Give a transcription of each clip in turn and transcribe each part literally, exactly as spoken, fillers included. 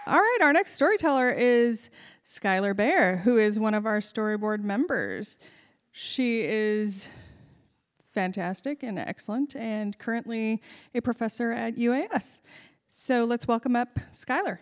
All right, our next storyteller is Skylar Bear, who is one of our storyboard members. She is fantastic and excellent and currently a professor at U A S. So let's welcome up Skylar.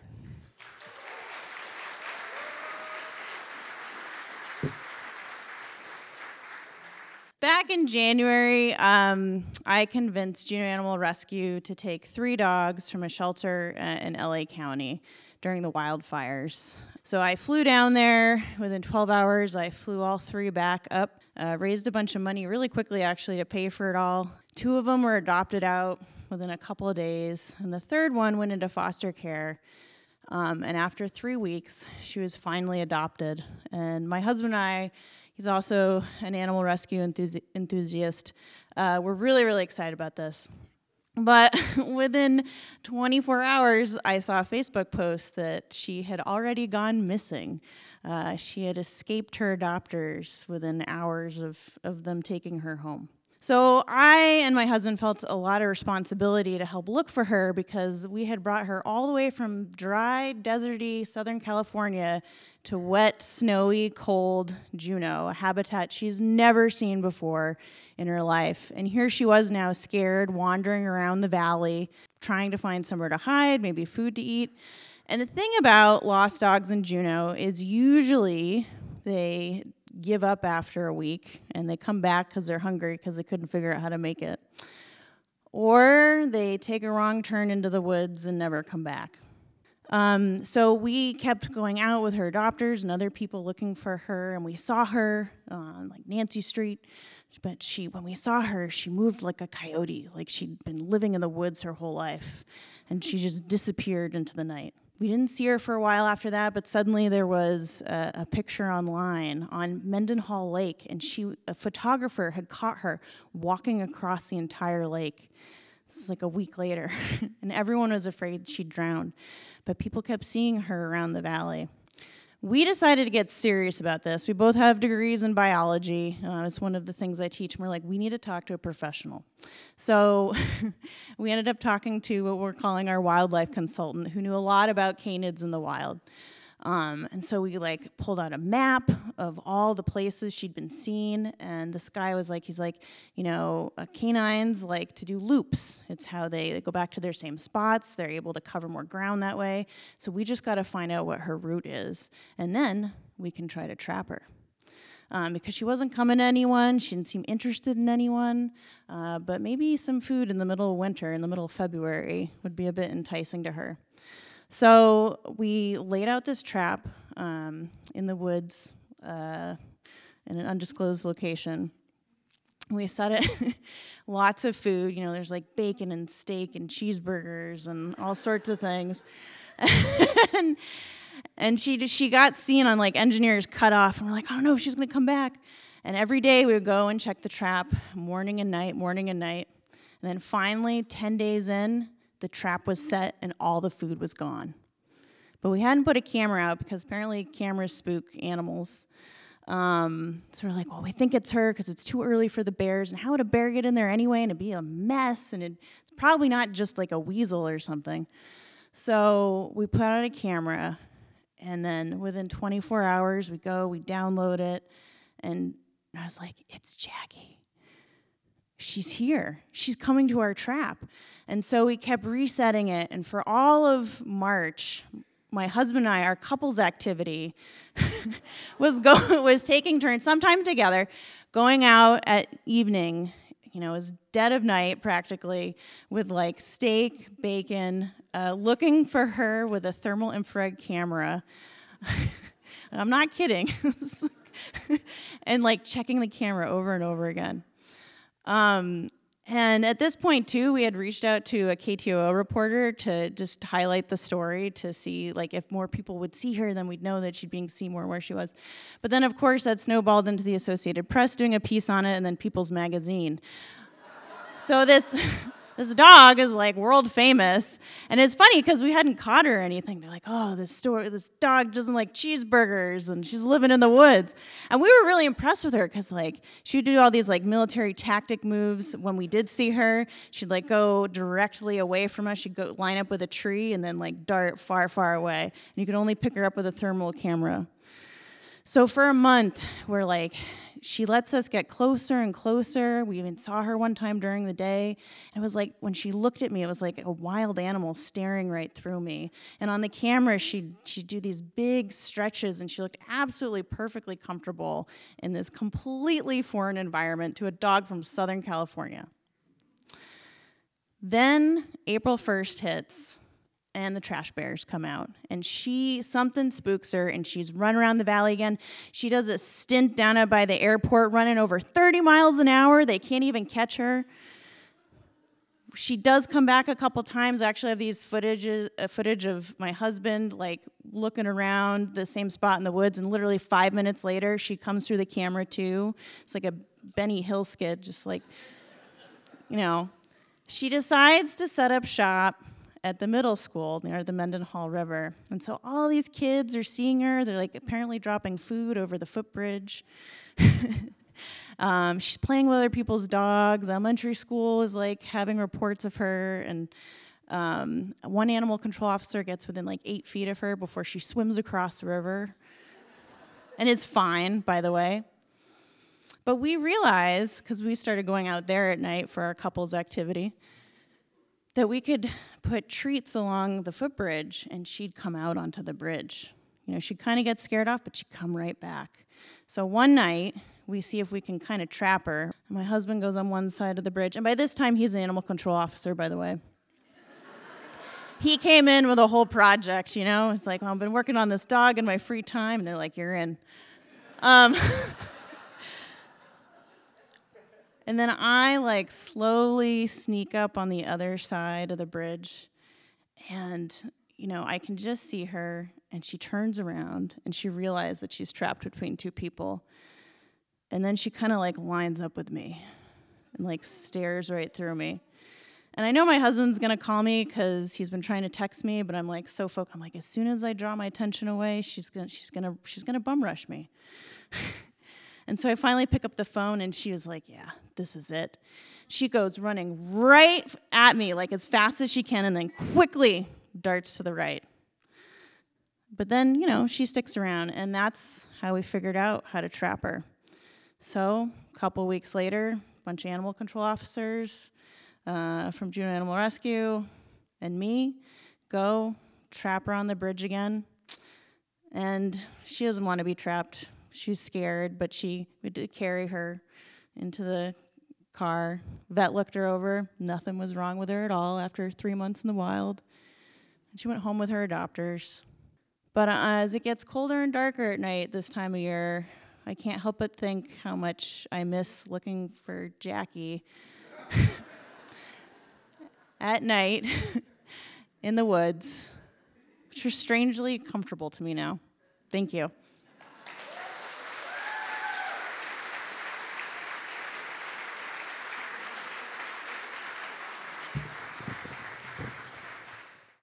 Back in January, um, I convinced Juneau Animal Rescue to take three dogs from a shelter uh, in L A County during the wildfires. So I flew down there. Within twelve hours, I flew all three back up, uh, raised a bunch of money really quickly, actually, to pay for it all. Two of them were adopted out within a couple of days, and the third one went into foster care. Um, and after three weeks, she was finally adopted. And my husband and I, he's also an animal rescue enthusi- enthusiast. Uh, we're really, really excited about this. But within twenty-four hours, I saw a Facebook post that she had already gone missing. Uh, she had escaped her adopters within hours of, of them taking her home. So I and my husband felt a lot of responsibility to help look for her because we had brought her all the way from dry, deserty Southern California to wet, snowy, cold Juneau, a habitat she's never seen before in her life. And here she was now, scared, wandering around the valley, trying to find somewhere to hide, maybe food to eat. And the thing about lost dogs in Juneau is usually they give up after a week and they come back because they're hungry because they couldn't figure out how to make it. Or they take a wrong turn into the woods and never come back. Um, so we kept going out with her adopters and other people looking for her, and we saw her on like Nancy Street. But she, when we saw her, she moved like a coyote, like she'd been living in the woods her whole life, and she just disappeared into the night. We didn't see her for a while after that, but suddenly there was a, a picture online on Mendenhall Lake, and she, a photographer had caught her walking across the entire lake. This is like a week later, and everyone was afraid she'd drowned, but people kept seeing her around the valley. We decided to get serious about this. We both have degrees in biology. Uh, it's one of the things I teach, and we're like, we need to talk to a professional. So we ended up talking to what we're calling our wildlife consultant, who knew a lot about canids in the wild. Um, and so we like pulled out a map of all the places she'd been seen, and this guy was like, he's like, you know, uh, canines like to do loops. It's how they, they go back to their same spots. They're able to cover more ground that way. So we just got to find out what her route is, and then we can try to trap her. Um, because she wasn't coming to anyone, she didn't seem interested in anyone, uh, but maybe some food in the middle of winter, in the middle of February, would be a bit enticing to her. So we laid out this trap um, in the woods uh, in an undisclosed location. We set it, lots of food, you know, there's like bacon and steak and cheeseburgers and all sorts of things. and and she she got seen on like Engineers Cutoff, and we're like, I don't know if she's gonna come back. And every day we would go and check the trap, morning and night, morning and night. And then finally, ten days in, the trap was set and all the food was gone. But we hadn't put a camera out because apparently cameras spook animals. Um, so we're like, well, we think it's her because it's too early for the bears. And how would a bear get in there anyway? And it'd be a mess. And it's probably not just like a weasel or something. So we put out a camera. And then within twenty-four hours, we go, we download it. And I was like, it's Jackie. She's here. She's coming to our trap. And so we kept resetting it. And for all of March, my husband and I, our couples activity was go was taking turns, sometime together, going out at evening. You know, it was dead of night practically, with like steak, bacon, uh, looking for her with a thermal infrared camera. I'm not kidding. And like checking the camera over and over again. Um, and at this point, too, we had reached out to a K T O O reporter to just highlight the story to see, like, if more people would see her, then we'd know that she'd being seen more where she was. But then, of course, that snowballed into the Associated Press doing a piece on it, and then People's Magazine. So this this dog is like world famous. And it's funny because we hadn't caught her or anything. They're like, oh, this store, this dog doesn't like cheeseburgers and she's living in the woods. And we were really impressed with her because like she would do all these like military tactic moves when we did see her. She'd like go directly away from us. She'd go line up with a tree and then like dart far, far away. And you could only pick her up with a thermal camera. So for a month, we're like, she lets us get closer and closer. We even saw her one time during the day. And it was like, when she looked at me, it was like a wild animal staring right through me. And on the camera, she'd, she'd do these big stretches, and she looked absolutely perfectly comfortable in this completely foreign environment to a dog from Southern California. Then April first hits, and the trash bears come out. And she, something spooks her, and she's run around the valley again. She does a stint down out by the airport, running over thirty miles an hour. They can't even catch her. She does come back a couple times. I actually have these footage, uh, footage of my husband, like, looking around the same spot in the woods, and literally five minutes later, she comes through the camera, too. It's like a Benny Hill skit, just like, you know. She decides to set up shop at the middle school near the Mendenhall River. And so all these kids are seeing her. They're like apparently dropping food over the footbridge. um, she's playing with other people's dogs. Elementary school is like having reports of her. And um, one animal control officer gets within like eight feet of her before she swims across the river. And it's fine, by the way. But we realized, because we started going out there at night for our couples activity, that we could put treats along the footbridge, and she'd come out onto the bridge. You know, she'd kind of get scared off, but she'd come right back. So one night, we see if we can kind of trap her. My husband goes on one side of the bridge, and by this time, he's an animal control officer, by the way. He came in with a whole project, you know. It's like, well, I've been working on this dog in my free time, and they're like, you're in. Um... And then I, like, slowly sneak up on the other side of the bridge. And, you know, I can just see her, and she turns around, and she realizes that she's trapped between two people. And then she kind of, like, lines up with me and, like, stares right through me. And I know my husband's going to call me because he's been trying to text me, but I'm, like, so focused. I'm like, as soon as I draw my attention away, she's going she's gonna, she's gonna bum rush me. And so I finally pick up the phone, and she was like, yeah, this is it. She goes running right at me, like as fast as she can, and then quickly darts to the right. But then, you know, she sticks around, and that's how we figured out how to trap her. So a couple weeks later, a bunch of animal control officers uh, from Juneau Animal Rescue and me go trap her on the bridge again. And she doesn't want to be trapped. She's scared, but she we did carry her into the car. Vet looked her over. Nothing was wrong with her at all after three months in the wild. And she went home with her adopters. But uh, as it gets colder and darker at night this time of year, I can't help but think how much I miss looking for Jackie at night in the woods, which are strangely comfortable to me now. Thank you.